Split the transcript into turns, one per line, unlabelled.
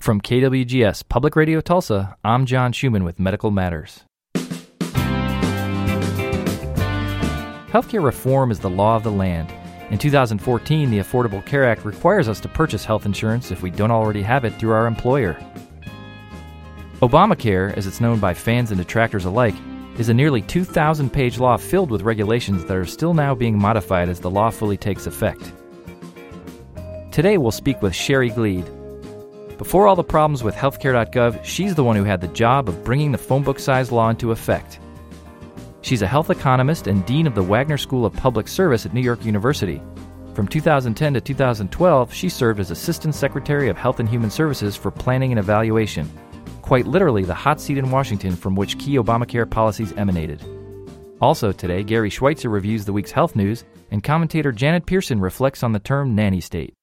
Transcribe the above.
From KWGS Public Radio Tulsa, I'm John Schumann with Medical Matters. Healthcare reform is the law of the land. In 2014, the Affordable Care Act requires us to purchase health insurance if we don't already have it through our employer. Obamacare, as it's known by fans and detractors alike, is a nearly 2,000-page law filled with regulations that are still now being modified as the law fully takes effect. Today we'll speak with Sherry Gleed. Before all the problems with healthcare.gov, she's the one who had the job of bringing the phonebook-sized law into effect. She's a health economist and dean of the Wagner School of Public Service at New York University. From 2010 to 2012, she served as Assistant Secretary of Health and Human Services for Planning and Evaluation, quite literally the hot seat in Washington from which key Obamacare policies emanated. Also today, Gary Schweitzer reviews the week's health news, and commentator Janet Pearson reflects on the term nanny state.